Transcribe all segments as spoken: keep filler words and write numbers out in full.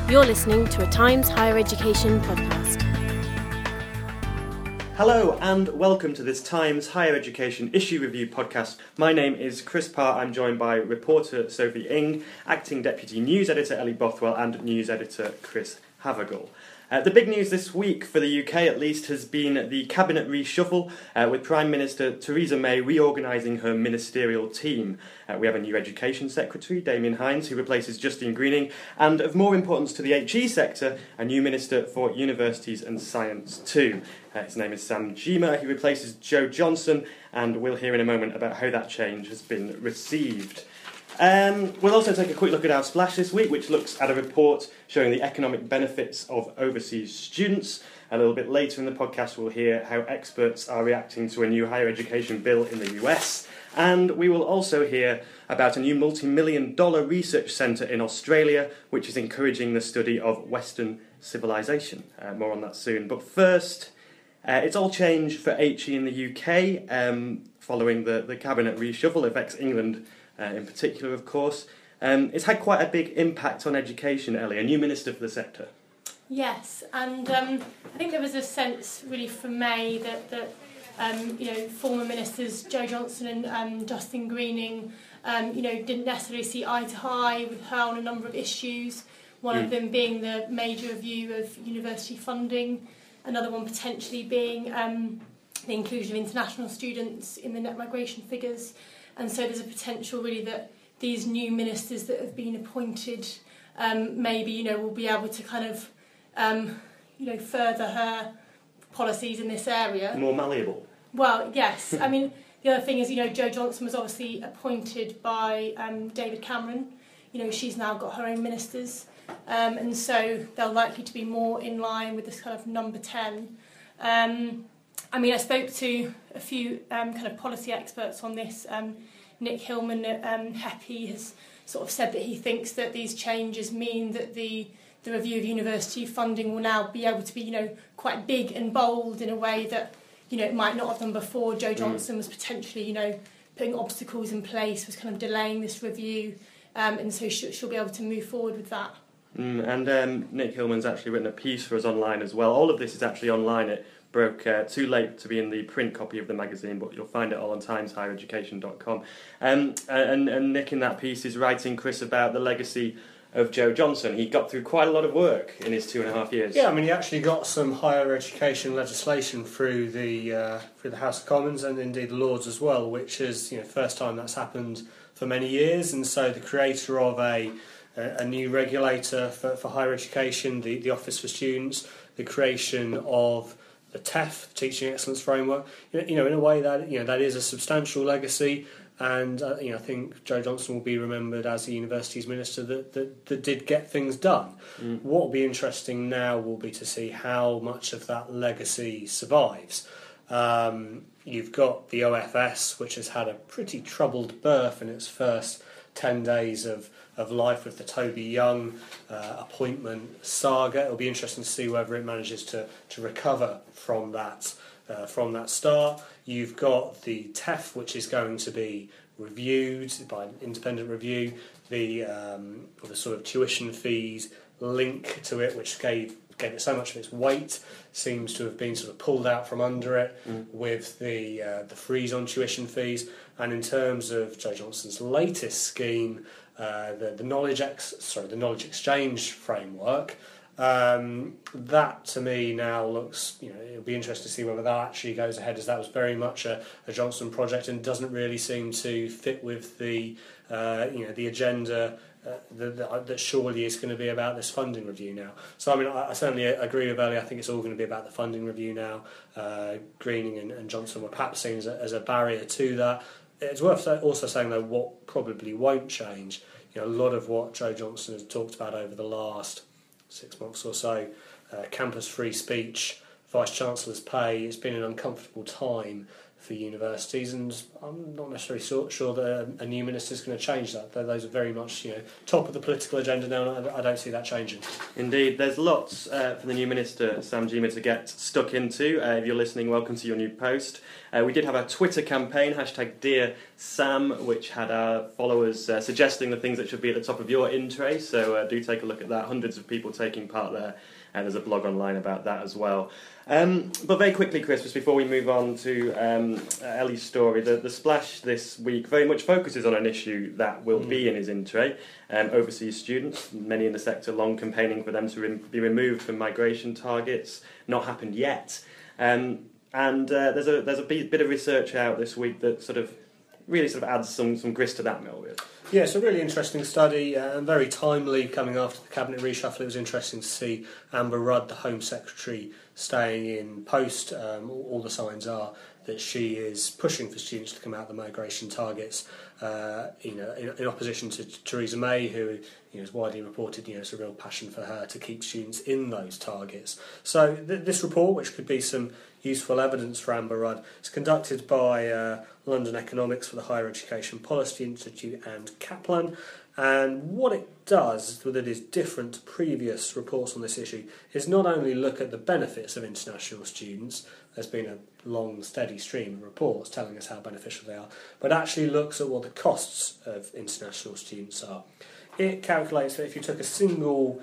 You're listening to a Times Higher Education podcast. Hello and welcome to this Times Higher Education Issue Review podcast. My name is Chris Parr. I'm joined by reporter Sophie Ing, acting deputy news editor Ellie Bothwell and news editor Chris Havergal. Uh, the big news this week, for the U K at least, has been the cabinet reshuffle, uh, with Prime Minister Theresa May reorganising her ministerial team. Uh, we have a new Education Secretary, Damien Hinds, who replaces Justine Greening, and of more importance to the H E sector, a new Minister for Universities and Science too. Uh, his name is Sam Gyimah. He replaces Jo Johnson, and we'll hear in a moment about how that change has been received. Um, we'll also take a quick look at our splash this week, which looks at a report showing the economic benefits of overseas students. A little bit later in the podcast, we'll hear how experts are reacting to a new higher education bill in the U S. And we will also hear about a new multi-million dollar research centre in Australia, which is encouraging the study of Western civilization. Uh, more on that soon. But first, uh, it's all change for H E in the U K, um, following the, the cabinet reshuffle. Affects England Uh, in particular, of course. Um, it's had quite a big impact on education, Ellie, a new minister for the sector. Yes, and um, I think there was a sense really from May that, that um, you know, former ministers Jo Johnson and um, Justine Greening um, you know, didn't necessarily see eye to eye with her on a number of issues, one mm. of them being the major review of university funding, another one potentially being um, the inclusion of international students in the net migration figures. And so there's a potential really that these new ministers that have been appointed um, maybe, you know, will be able to kind of, um, you know, further her policies in this area. More malleable. Well, yes. I mean, the other thing is, you know, Jo Johnson was obviously appointed by um, David Cameron. You know, she's now got her own ministers. Um, and so they're likely to be more in line with this kind of number ten. Um, I mean, I spoke to a few um, kind of policy experts on this. Um, Nick Hillman at um, H E P has sort of said that he thinks that these changes mean that the the review of university funding will now be able to be, you know, quite big and bold in a way that, you know, it might not have done before. Jo Johnson was potentially, you know, putting obstacles in place, was kind of delaying this review, um, and so she'll, she'll be able to move forward with that. Mm, and um, Nick Hillman's actually written a piece for us online as well. All of this is actually online at broke uh, too late to be in the print copy of the magazine, but you'll find it all on times higher education dot com. Um, and, and Nick in that piece is writing, Chris, about the legacy of Jo Johnson. He got through quite a lot of work in his two and a half years. Yeah, I mean, he actually got some higher education legislation through the uh, through the House of Commons and indeed the Lords as well, which is, you know, first time that's happened for many years. And so the creator of a a new regulator for, for higher education, the, the Office for Students, the creation of the T E F, Teaching Excellence Framework, you know, in a way that, you know, that is a substantial legacy, and uh, you know, I think Jo Johnson will be remembered as the universities minister that that, that did get things done. Mm. What will be interesting now will be to see how much of that legacy survives. Um, you've got the O F S, which has had a pretty troubled birth in its first ten days of of life with the Toby Young uh, appointment saga. It'll be interesting to see whether it manages to, to recover from that uh, from that start. You've got the T E F, which is going to be reviewed by an independent review. The um, the sort of tuition fees link to it, which gave gave it so much of its weight, seems to have been sort of pulled out from under it mm. with the uh, the freeze on tuition fees. And in terms of Jo Johnson's latest scheme, uh, the the knowledge ex sorry the knowledge exchange framework, um, that to me now looks, you know, it'll be interesting to see whether that actually goes ahead, as that was very much a, a Johnson project and doesn't really seem to fit with the uh, you know the agenda. Uh, that, that surely is going to be about this funding review now. So I mean, I, I certainly agree with Ellie. I think it's all going to be about the funding review now. Uh, Greening and, and Johnson were perhaps seen as a, as a barrier to that. It's worth also saying, though, what probably won't change. You know, a lot of what Jo Johnson has talked about over the last six months or so, uh, campus free speech, vice chancellor's pay. It's been an uncomfortable time for universities, and I'm not necessarily so, sure that a, a new minister is going to change that. Though those are very much, you know, top of the political agenda now, and I, I don't see that changing. Indeed, there's lots uh, for the new minister, Sam Gyimah, to get stuck into. Uh, if you're listening, welcome to your new post. Uh, we did have a Twitter campaign, hashtag Dear Sam, which had our followers uh, suggesting the things that should be at the top of your in tray, so uh, do take a look at that. Hundreds of people taking part there, and there's a blog online about that as well. Um, but very quickly, Chris, just before we move on to um, Ellie's story, the, the Splash this week very much focuses on an issue that will mm. be in his in tray. Um, overseas students, many in the sector long campaigning for them to re- be removed from migration targets, not happened yet. Um, and uh, there's a there's a bit of research out this week that sort of really sort of adds some, some grist to that mill, really. Yeah, it's a really interesting study uh, and very timely coming after the cabinet reshuffle. It was interesting to see Amber Rudd, the Home Secretary, staying in post. Um, all, all the signs are that she is pushing for students to come out of the migration targets, uh, you know, in, in opposition to Theresa May, who, you know, is widely reported, you know, it's a real passion for her to keep students in those targets. So th- this report, which could be some useful evidence for Amber Rudd, is conducted by uh, London Economics for the Higher Education Policy Institute and Kaplan. And what it does, that is different to previous reports on this issue, is not only look at the benefits of international students. There's been a long, steady stream of reports telling us how beneficial they are, but actually looks at what the costs of international students are. It calculates that if you took a single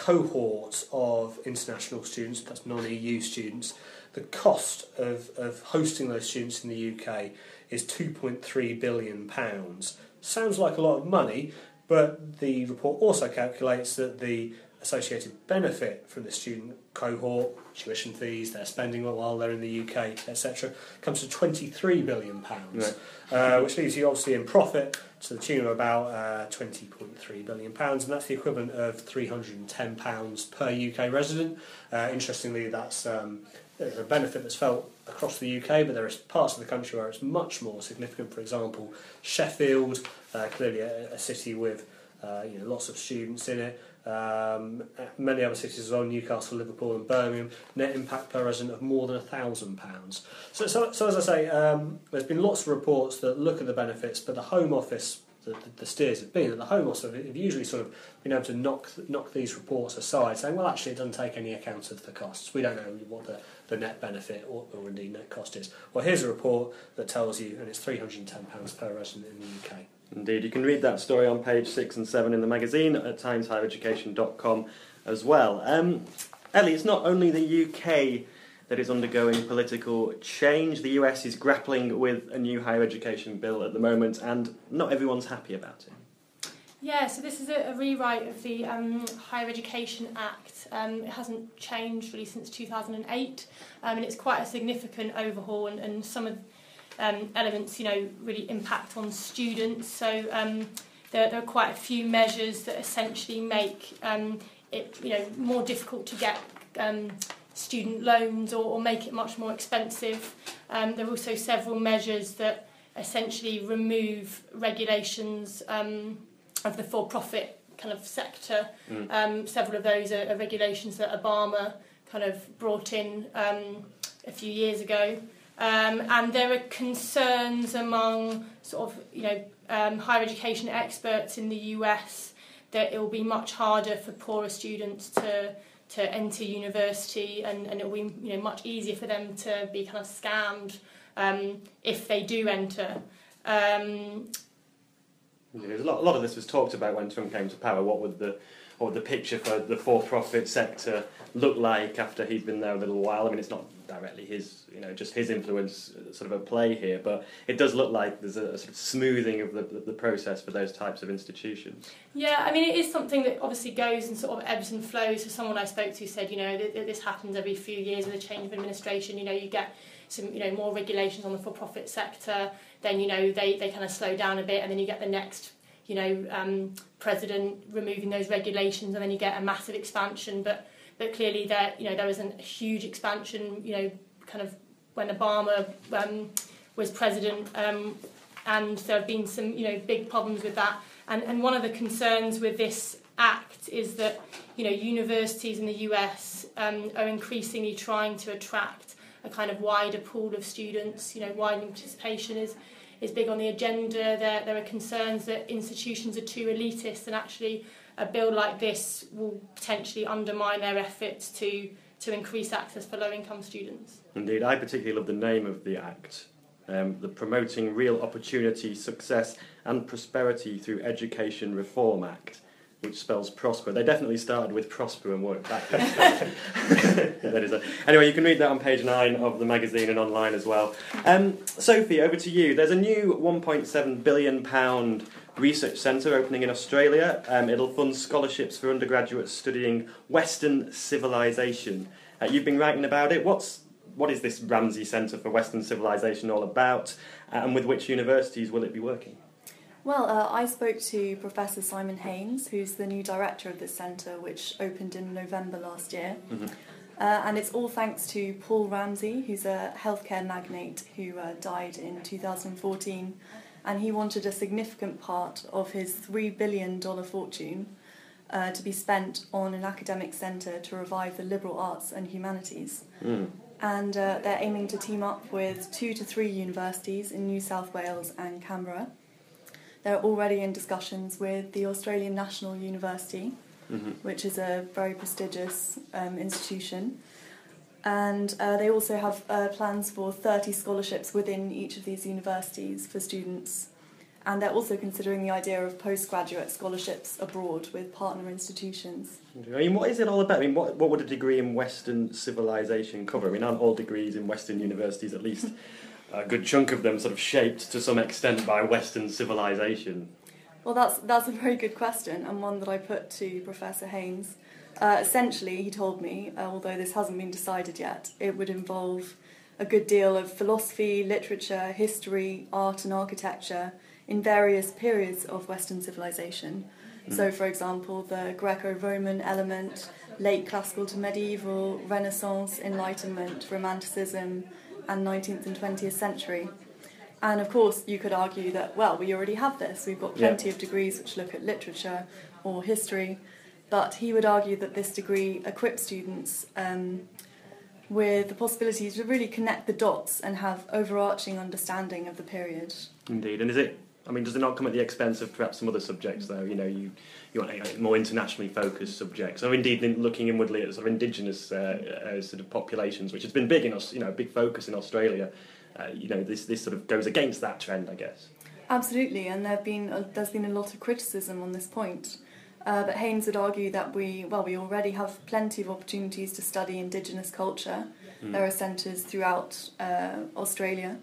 cohort of international students, that's non-E U students, the cost of, of hosting those students in the U K is two point three billion pounds. Sounds like a lot of money, but the report also calculates that the associated benefit from the student cohort, tuition fees, their spending while they're in the U K, et cetera, comes to twenty-three billion pounds, right. uh, which leaves you obviously in profit to the tune of about uh, twenty point three billion pounds, and that's the equivalent of three hundred ten pounds per U K resident. Uh, interestingly, that's um, there's a benefit that's felt across the U K, but there are parts of the country where it's much more significant. For example, Sheffield, uh, clearly a, a city with uh, you know, lots of students in it. Um, many other cities as well, Newcastle, Liverpool and Birmingham, net impact per resident of more than a thousand pounds. So, so, so as I say, um, there's been lots of reports that look at the benefits, but the Home Office, the, the, the steers have been, that the Home Office have usually sort of been able to knock knock these reports aside, saying, well, actually, it doesn't take any account of the costs. We don't know what the, the net benefit or, or indeed net cost is. Well, here's a report that tells you, and it's three hundred ten pounds per resident in the U K. Indeed, you can read that story on page six and seven in the magazine at times higher education dot com as well. Um, Ellie, it's not only the U K that is undergoing political change. The U S is grappling with a new higher education bill at the moment, and not everyone's happy about it. Yeah, so this is a, a rewrite of the um, Higher Education Act. Um, it hasn't changed really since two thousand eight, um, and it's quite a significant overhaul, and, and some of Um, elements, you know, really impact on students. So um, there, there are quite a few measures that essentially make um, it, you know, more difficult to get um, student loans or, or make it much more expensive. Um, there are also several measures that essentially remove regulations um, of the for-profit kind of sector. Mm. Um, several of those are, are regulations that Obama kind of brought in um, a few years ago. Um, and there are concerns among sort of, you know, um, higher education experts in the U S that it will be much harder for poorer students to to enter university, and, and it will be, you know, much easier for them to be kind of scammed um, if they do enter. Um, yeah, a lot, a lot of this was talked about when Trump came to power. What would the or the picture for the for-profit sector look like after he's been there a little while? I mean, it's not directly his, you know, just his influence sort of at play here, but it does look like there's a, a sort of smoothing of the, the process for those types of institutions. Yeah, I mean, it is something that obviously goes and sort of ebbs and flows. So someone I spoke to said, you know, th- this happens every few years with a change of administration. You know, you get some, you know, more regulations on the for-profit sector, then, you know, they, they kind of slow down a bit, and then you get the next, you know, um, president removing those regulations, and then you get a massive expansion. But but clearly there, you know, there wasn't a huge expansion, you know, kind of when Obama um, was president, um, and there have been some, you know, big problems with that. And and one of the concerns with this act is that, you know, universities in the U S um, are increasingly trying to attract a kind of wider pool of students. You know, widening participation is is big on the agenda. There there are concerns that institutions are too elitist, and actually a bill like this will potentially undermine their efforts to to increase access for low-income students. Indeed, I particularly love the name of the Act, um, the Promoting Real Opportunity, Success and Prosperity Through Education Reform Act, which spells prosper. They definitely started with prosper and worked backwards. That is a, anyway, you can read that on page nine of the magazine and online as well. Um, Sophie, over to you. There's a new one point seven billion pounds research centre opening in Australia. Um, it'll fund scholarships for undergraduates studying Western civilization. Uh, you've been writing about it. What's what is this Ramsay Centre for Western Civilization all about, uh, and with which universities will it be working? Well, uh, I spoke to Professor Simon Haynes, who's the new director of this centre, which opened in November last year. Mm-hmm. Uh, and it's all thanks to Paul Ramsay, who's a healthcare magnate who uh, died in two thousand fourteen. And he wanted a significant part of his three billion dollars fortune uh, to be spent on an academic centre to revive the liberal arts and humanities. Mm. And uh, they're aiming to team up with two to three universities in New South Wales and Canberra. They're already in discussions with the Australian National University, mm-hmm. which is a very prestigious um, institution. And uh, they also have uh, plans for thirty scholarships within each of these universities for students. And they're also considering the idea of postgraduate scholarships abroad with partner institutions. I mean, what is it all about? I mean, what, what would a degree in Western civilization cover? I mean, aren't all degrees in Western universities, at least a good chunk of them, sort of shaped to some extent by Western civilization? Well, that's that's a very good question, and one that I put to Professor Haynes. Uh, essentially, he told me, uh, although this hasn't been decided yet, it would involve a good deal of philosophy, literature, history, art and architecture in various periods of Western civilization. Mm. So, for example, the Greco-Roman element, late classical to medieval, Renaissance, Enlightenment, Romanticism, and nineteenth and twentieth century. And of course, you could argue that, well, we already have this. We've got plenty yeah. of degrees which look at literature or history. But he would argue that this degree equips students um, with the possibility to really connect the dots and have overarching understanding of the period. Indeed. And is it, I mean, does it not come at the expense of perhaps some other subjects, though? You know, you, you want a more internationally focused subjects. Or indeed, looking inwardly at sort of indigenous uh, uh, sort of populations, which has been big in us, you know, a big focus in Australia. Uh, you know, this this sort of goes against that trend, I guess. Absolutely, and there've been uh, there's been a lot of criticism on this point. Uh, but Haynes would argue that we, well, we already have plenty of opportunities to study Indigenous culture. Mm. There are centres throughout uh, Australia.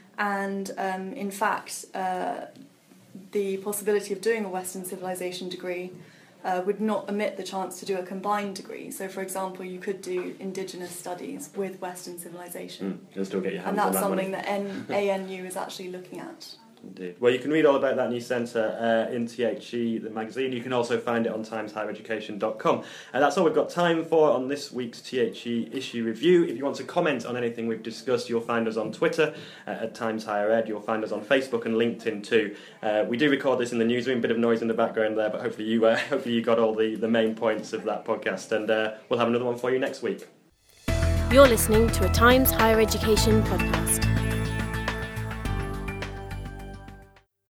And um, in fact, uh, the possibility of doing a Western civilization degree uh, would not omit the chance to do a combined degree. So, for example, you could do Indigenous studies with Western civilization. Mm. You'll still get your hands and that's on that something money. that N- A N U is actually looking at. Indeed. Well, you can read all about that new centre uh, in T H E, the magazine. You can also find it on times higher education dot com. And that's all we've got time for on this week's T H E issue review. If you want to comment on anything we've discussed, you'll find us on Twitter uh, at Times Higher Ed. You'll find us on Facebook and LinkedIn too. Uh, we do record this in the newsroom, bit of noise in the background there, but hopefully you uh, hopefully you got all the, the main points of that podcast. And uh, we'll have another one for you next week. You're listening to a Times Higher Education podcast.